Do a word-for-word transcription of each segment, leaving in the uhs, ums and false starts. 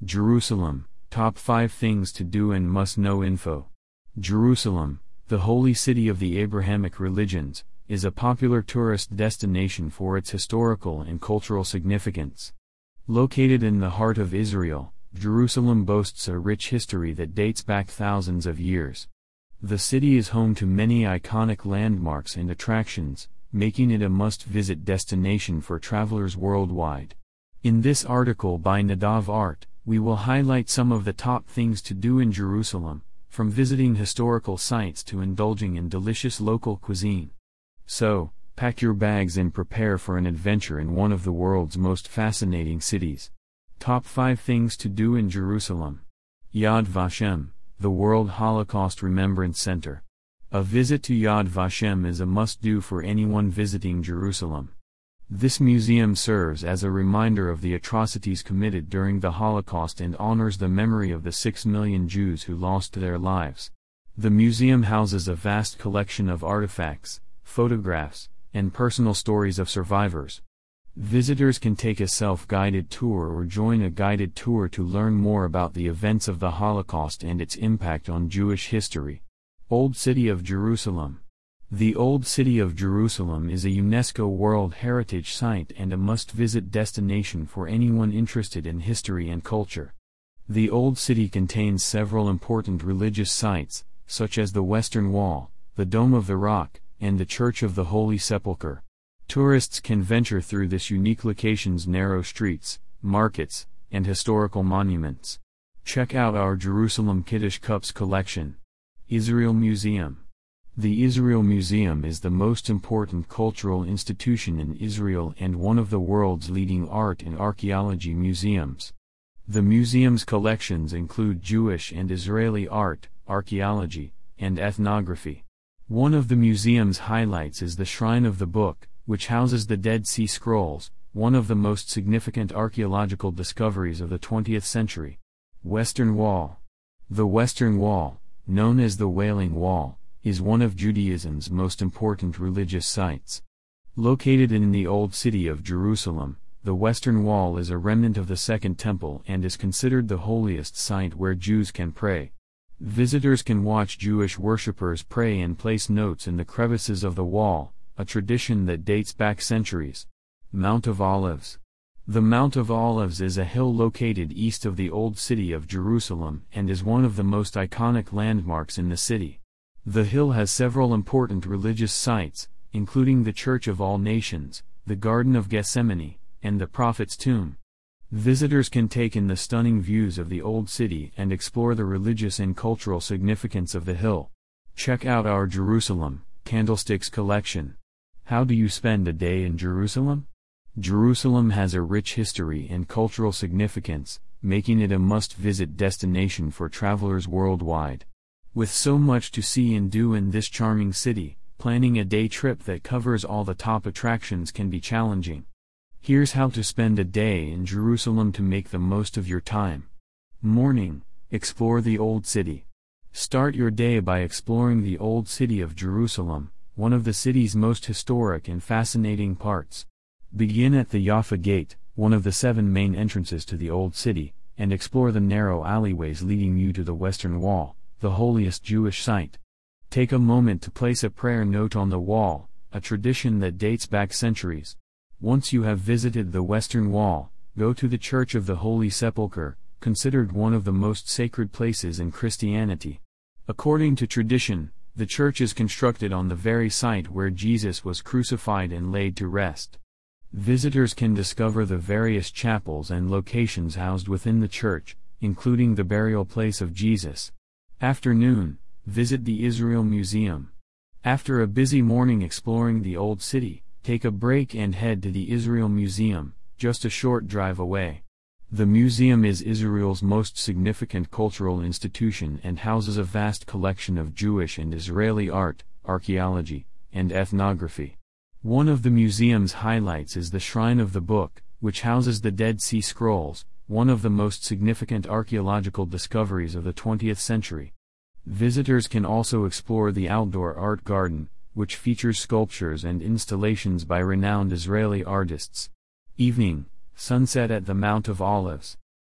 Jerusalem, Top five Things to Do and Must Know Info. Jerusalem, the holy city of the Abrahamic religions, is a popular tourist destination for its historical and cultural significance. Located in the heart of Israel, Jerusalem boasts a rich history that dates back thousands of years. The city is home to many iconic landmarks and attractions, making it a must-visit destination for travelers worldwide. In this article by Nadav Art, we will highlight some of the top things to do in Jerusalem, from visiting historical sites to indulging in delicious local cuisine. So, pack your bags and prepare for an adventure in one of the world's most fascinating cities. Top five Things to Do in Jerusalem. Yad Vashem, the World Holocaust Remembrance Center. A visit to Yad Vashem is a must-do for anyone visiting Jerusalem. This museum serves as a reminder of the atrocities committed during the Holocaust and honors the memory of the six million Jews who lost their lives. The museum houses a vast collection of artifacts, photographs, and personal stories of survivors. Visitors can take a self-guided tour or join a guided tour to learn more about the events of the Holocaust and its impact on Jewish history. Old City of Jerusalem. The Old City of Jerusalem is a UNESCO World Heritage Site and a must-visit destination for anyone interested in history and culture. The Old City contains several important religious sites, such as the Western Wall, the Dome of the Rock, and the Church of the Holy Sepulchre. Tourists can venture through this unique location's narrow streets, markets, and historical monuments. Check out our Jerusalem Kiddush Cups collection. Israel Museum. The Israel Museum is the most important cultural institution in Israel and one of the world's leading art and archaeology museums. The museum's collections include Jewish and Israeli art, archaeology, and ethnography. One of the museum's highlights is the Shrine of the Book, which houses the Dead Sea Scrolls, one of the most significant archaeological discoveries of the twentieth century. Western Wall. The Western Wall, known as the Wailing Wall, is one of Judaism's most important religious sites. Located in the Old City of Jerusalem, the Western Wall is a remnant of the Second Temple and is considered the holiest site where Jews can pray. Visitors can watch Jewish worshippers pray and place notes in the crevices of the wall, a tradition that dates back centuries. Mount of Olives. The Mount of Olives is a hill located east of the Old City of Jerusalem and is one of the most iconic landmarks in the city. The hill has several important religious sites, including the Church of All Nations, the Garden of Gethsemane, and the Prophet's Tomb. Visitors can take in the stunning views of the Old City and explore the religious and cultural significance of the hill. Check out our Jerusalem Candlesticks collection. How do you spend a day in Jerusalem? Jerusalem has a rich history and cultural significance, making it a must-visit destination for travelers worldwide. With so much to see and do in this charming city, planning a day trip that covers all the top attractions can be challenging. Here's how to spend a day in Jerusalem to make the most of your time. Morning. Explore the Old City. Start your day by exploring the Old City of Jerusalem, one of the city's most historic and fascinating parts. Begin at the Yafa Gate, one of the seven main entrances to the Old City, and explore the narrow alleyways leading you to the Western Wall, the holiest Jewish site. Take a moment to place a prayer note on the wall, a tradition that dates back centuries. Once you have visited the Western Wall, go to the Church of the Holy Sepulchre, considered one of the most sacred places in Christianity. According to tradition, the church is constructed on the very site where Jesus was crucified and laid to rest. Visitors can discover the various chapels and locations housed within the church, including the burial place of Jesus. Afternoon. Visit the Israel Museum. After a busy morning exploring the Old City, take a break and head to the Israel Museum, just a short drive away. The museum is Israel's most significant cultural institution and houses a vast collection of Jewish and Israeli art, archaeology, and ethnography. One of the museum's highlights is the Shrine of the Book, which houses the Dead Sea Scrolls, one of the most significant archaeological discoveries of the twentieth century. Visitors can also explore the outdoor art garden, which features sculptures and installations by renowned Israeli artists. Evening. Sunset at the Mount of Olives.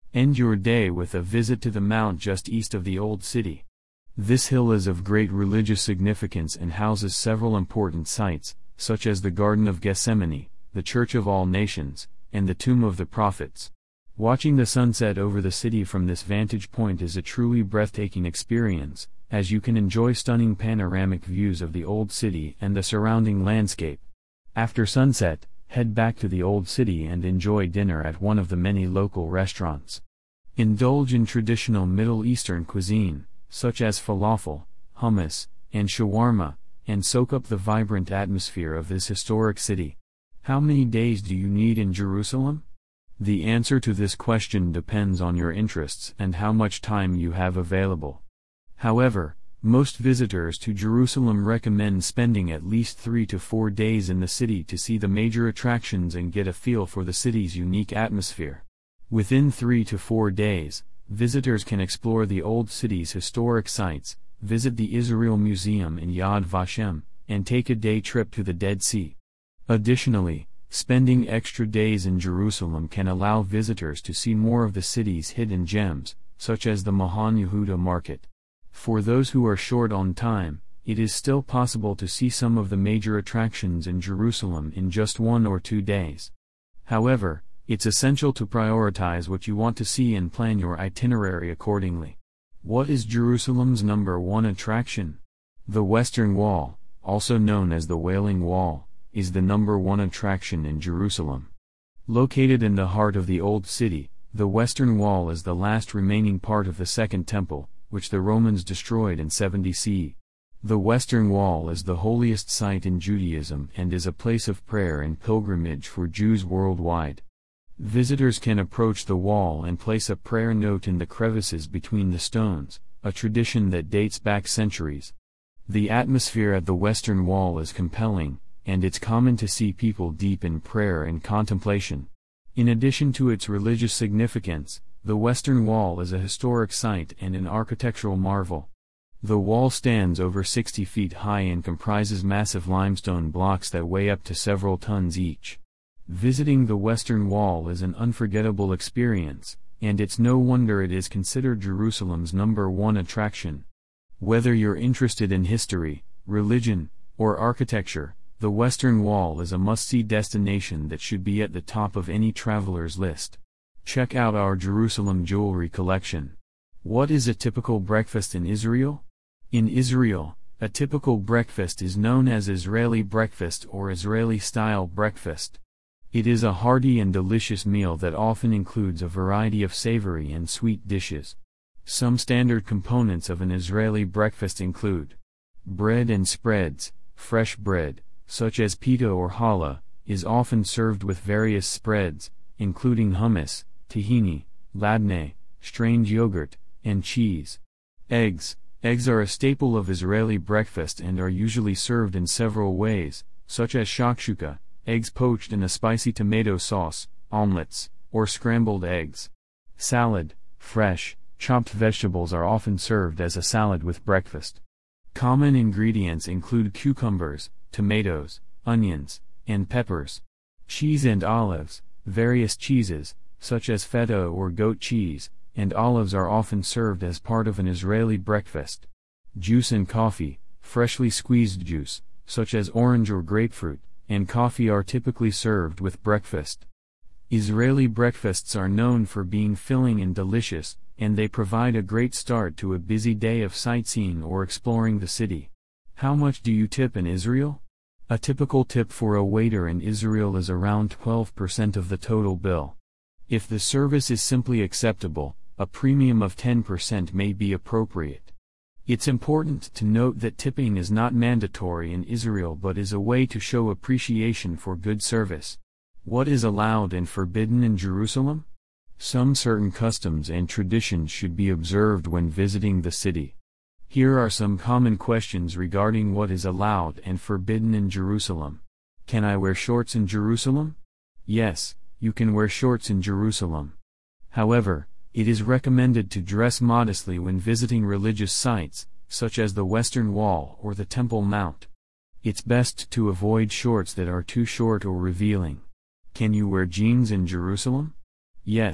End your day with a visit to the mount just east of the Old City. This hill is of great religious significance and houses several important sites, such as the Garden of Gethsemane, the Church of All Nations, and the Tomb of the Prophets. Watching the sunset over the city from this vantage point is a truly breathtaking experience, as you can enjoy stunning panoramic views of the Old City and the surrounding landscape. After sunset, head back to the Old City and enjoy dinner at one of the many local restaurants. Indulge in traditional Middle Eastern cuisine, such as falafel, hummus, and shawarma, and soak up the vibrant atmosphere of this historic city. How many days do you need in Jerusalem? The answer to this question depends on your interests and how much time you have available. However, most visitors to Jerusalem recommend spending at least three to four days in the city to see the major attractions and get a feel for the city's unique atmosphere. Within three to four days, visitors can explore the Old City's historic sites, visit the Israel Museum in Yad Vashem, and take a day trip to the Dead Sea. Additionally, spending extra days in Jerusalem can allow visitors to see more of the city's hidden gems, such as the Mahan Yehuda Market. For those who are short on time, it is still possible to see some of the major attractions in Jerusalem in just one or two days. However, it's essential to prioritize what you want to see and plan your itinerary accordingly. What is Jerusalem's number one attraction? The Western Wall, also known as the Wailing Wall, is the number one attraction in Jerusalem. Located in the heart of the Old City, the Western Wall is the last remaining part of the Second Temple, which the Romans destroyed in seventy C E. The Western Wall is the holiest site in Judaism and is a place of prayer and pilgrimage for Jews worldwide. Visitors can approach the wall and place a prayer note in the crevices between the stones, a tradition that dates back centuries. The atmosphere at the Western Wall is compelling, and it's common to see people deep in prayer and contemplation. In addition to its religious significance, the Western Wall is a historic site and an architectural marvel. The wall stands over sixty feet high and comprises massive limestone blocks that weigh up to several tons each. Visiting the Western Wall is an unforgettable experience, and it's no wonder it is considered Jerusalem's number one attraction. Whether you're interested in history, religion, or architecture, the Western Wall is a must-see destination that should be at the top of any traveler's list. Check out our Jerusalem jewelry collection. What is a typical breakfast in Israel? In Israel, a typical breakfast is known as Israeli breakfast or Israeli-style breakfast. It is a hearty and delicious meal that often includes a variety of savory and sweet dishes. Some standard components of an Israeli breakfast include bread and spreads. Fresh bread, such as pita or challah, is often served with various spreads, including hummus, tahini, labneh, strained yogurt, and cheese. Eggs. Eggs are a staple of Israeli breakfast and are usually served in several ways, such as shakshuka, eggs poached in a spicy tomato sauce, omelets, or scrambled eggs. Salad. Fresh, chopped vegetables are often served as a salad with breakfast. Common ingredients include cucumbers, tomatoes, onions, and peppers. Cheese and olives. Various cheeses, such as feta or goat cheese, and olives are often served as part of an Israeli breakfast. Juice and coffee. Freshly squeezed juice, such as orange or grapefruit, and coffee are typically served with breakfast. Israeli breakfasts are known for being filling and delicious, and they provide a great start to a busy day of sightseeing or exploring the city. How much do you tip in Israel? A typical tip for a waiter in Israel is around twelve percent of the total bill. If the service is simply acceptable, a premium of ten percent may be appropriate. It's important to note that tipping is not mandatory in Israel but is a way to show appreciation for good service. What is allowed and forbidden in Jerusalem? Some certain customs and traditions should be observed when visiting the city. Here are some common questions regarding what is allowed and forbidden in Jerusalem. Can I wear shorts in Jerusalem? Yes, you can wear shorts in Jerusalem. However, it is recommended to dress modestly when visiting religious sites, such as the Western Wall or the Temple Mount. It's best to avoid shorts that are too short or revealing. Can you wear jeans in Jerusalem? Yes,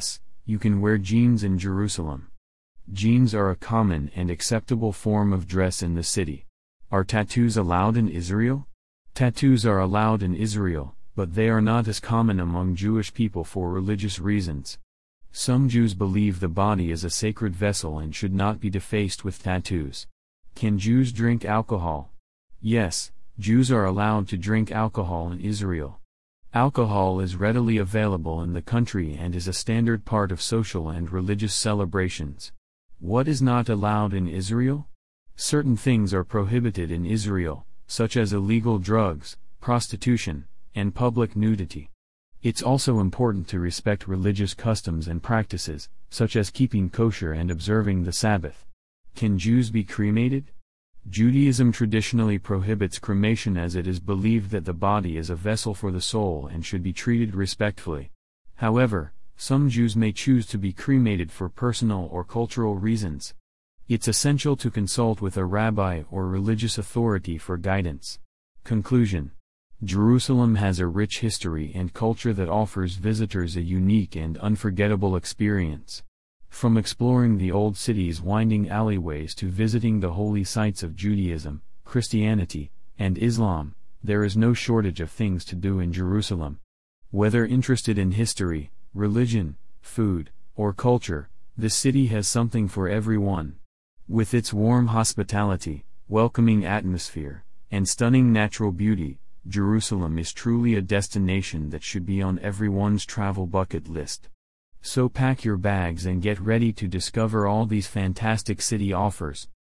You can wear jeans in Jerusalem. Jeans are a common and acceptable form of dress in the city. Are tattoos allowed in Israel? Tattoos are allowed in Israel, but they are not as common among Jewish people for religious reasons. Some Jews believe the body is a sacred vessel and should not be defaced with tattoos. Can Jews drink alcohol? Yes, Jews are allowed to drink alcohol in Israel. Alcohol is readily available in the country and is a standard part of social and religious celebrations. What is not allowed in Israel? Certain things are prohibited in Israel, such as illegal drugs, prostitution, and public nudity. It's also important to respect religious customs and practices, such as keeping kosher and observing the Sabbath. Can Jews be cremated? Judaism traditionally prohibits cremation as it is believed that the body is a vessel for the soul and should be treated respectfully. However, some Jews may choose to be cremated for personal or cultural reasons. It's essential to consult with a rabbi or religious authority for guidance. Conclusion: Jerusalem has a rich history and culture that offers visitors a unique and unforgettable experience. From exploring the old city's winding alleyways to visiting the holy sites of Judaism, Christianity, and Islam, there is no shortage of things to do in Jerusalem. Whether interested in history, religion, food, or culture, the city has something for everyone. With its warm hospitality, welcoming atmosphere, and stunning natural beauty, Jerusalem is truly a destination that should be on everyone's travel bucket list. So pack your bags and get ready to discover all these fantastic city offers.